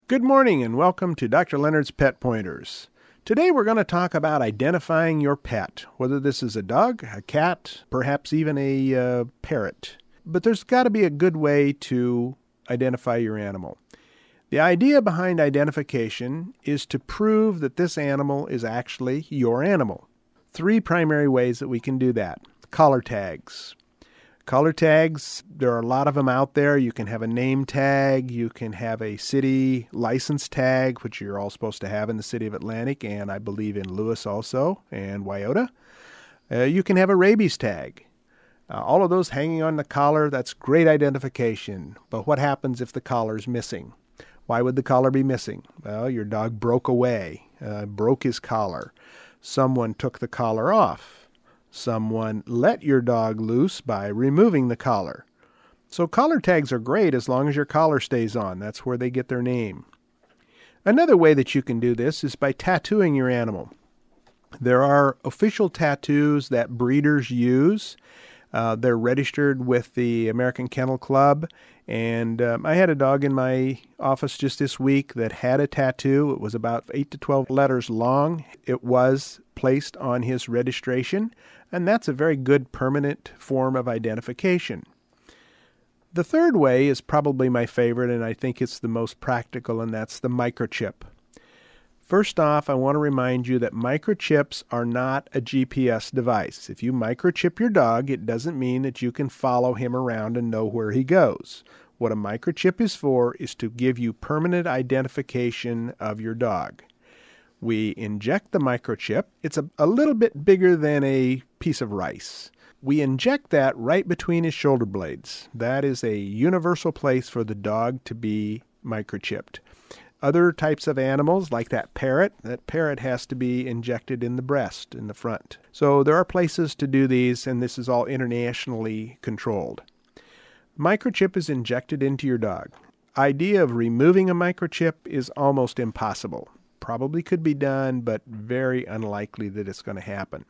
Good morning and welcome to Dr. Leonard's Pet Pointers. Today we're going to talk about identifying your pet, whether this is a dog, a cat, perhaps even a parrot. But there's got to be a good way to identify your animal. The idea behind identification is to prove that this animal is actually your animal. Three primary ways that we can do that. Collar tags. Collar tags, there are a lot of them out there. You can have a name tag, you can have a city license tag, which you're all supposed to have in the city of Atlantic, and I believe in Lewis also, and Wyoto. You can have a rabies tag. All of those hanging on the collar, that's great identification. But what happens if the collar's missing? Why would the collar be missing? Well, your dog broke away, broke his collar. Someone took the collar off. Someone let your dog loose by removing the collar. So collar tags are great as long as your collar stays on. That's where they get their name. Another way that you can do this is by tattooing your animal. There are official tattoos that breeders use. They're registered with the American Kennel Club. And I had a dog in my office just this week that had a tattoo. It was about 8 to 12 letters long. It was placed on his registration, and that's a very good permanent form of identification. The third way is probably my favorite, and I think it's the most practical, and that's the microchip. First off, I want to remind you that microchips are not a GPS device. If you microchip your dog, it doesn't mean that you can follow him around and know where he goes. What a microchip is for is to give you permanent identification of your dog. We inject the microchip. It's a little bit bigger than a piece of rice. We inject that right between his shoulder blades. That is a universal place for the dog to be microchipped. Other types of animals, like that parrot has to be injected in the breast, in the front. So there are places to do these, and this is all internationally controlled. Microchip is injected into your dog. Idea of removing a microchip is almost impossible. Probably could be done, but very unlikely that it's going to happen.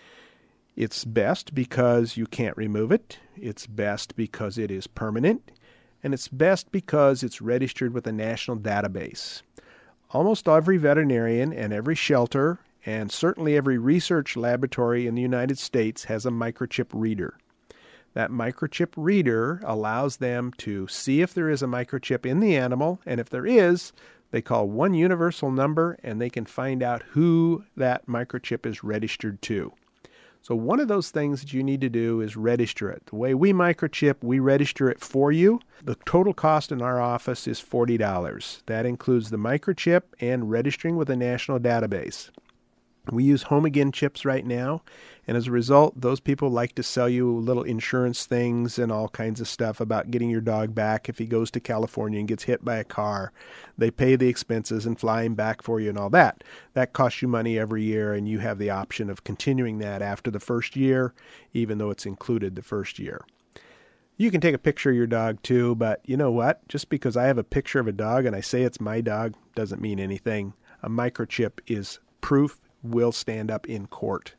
It's best because you can't remove it. It's best because it is permanent. And it's best because it's registered with a national database. Almost every veterinarian and every shelter, and certainly every research laboratory in the United States has a microchip reader. That microchip reader allows them to see if there is a microchip in the animal, and if there is, they call one universal number, and they can find out who that microchip is registered to. So one of those things that you need to do is register it. The way we microchip, we register it for you. The total cost in our office is $40. That includes the microchip and registering with a national database. We use Home Again chips right now, and as a result, those people like to sell you little insurance things and all kinds of stuff about getting your dog back if he goes to California and gets hit by a car. They pay the expenses and fly him back for you and all that. That costs you money every year, and you have the option of continuing that after the first year, even though it's included the first year. You can take a picture of your dog too, but you know what? Just because I have a picture of a dog and I say it's my dog doesn't mean anything. A microchip is proof will stand up in court.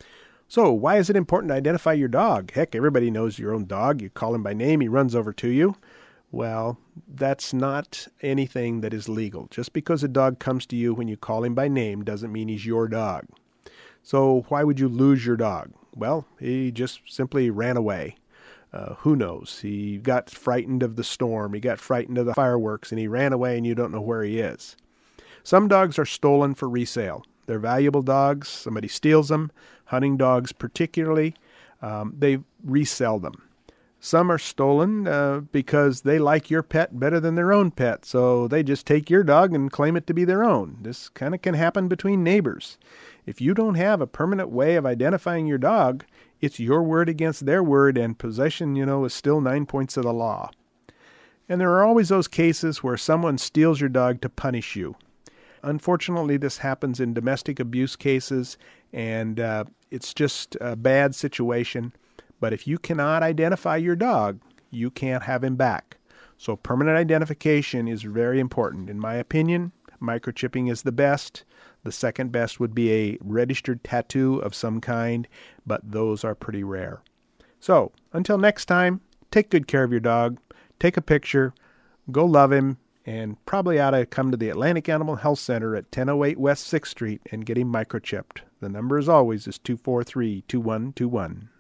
So why is it important to identify your dog? Heck, everybody knows your own dog. You call him by name, he runs over to you. Well, that's not anything that is legal. Just because a dog comes to you when you call him by name doesn't mean he's your dog. So why would you lose your dog? Well, he just simply ran away. Who knows? He got frightened of the storm. He got frightened of the fireworks, and he ran away, and you don't know where he is. Some dogs are stolen for resale. They're valuable dogs. Somebody steals them. Hunting dogs particularly, they resell them. Some are stolen because they like your pet better than their own pet, so they just take your dog and claim it to be their own. This kind of can happen between neighbors. If you don't have a permanent way of identifying your dog, it's your word against their word, and possession, is still 9 points of the law. And there are always those cases where someone steals your dog to punish you. Unfortunately, this happens in domestic abuse cases, and it's just a bad situation. But if you cannot identify your dog, you can't have him back. So permanent identification is very important. In my opinion, microchipping is the best. The second best would be a registered tattoo of some kind, but those are pretty rare. So until next time, take good care of your dog. Take a picture. Go love him. and probably ought to come to the Atlantic Animal Health Center at 1008 West 6th Street and get him microchipped. The number, as always, is 243-2121.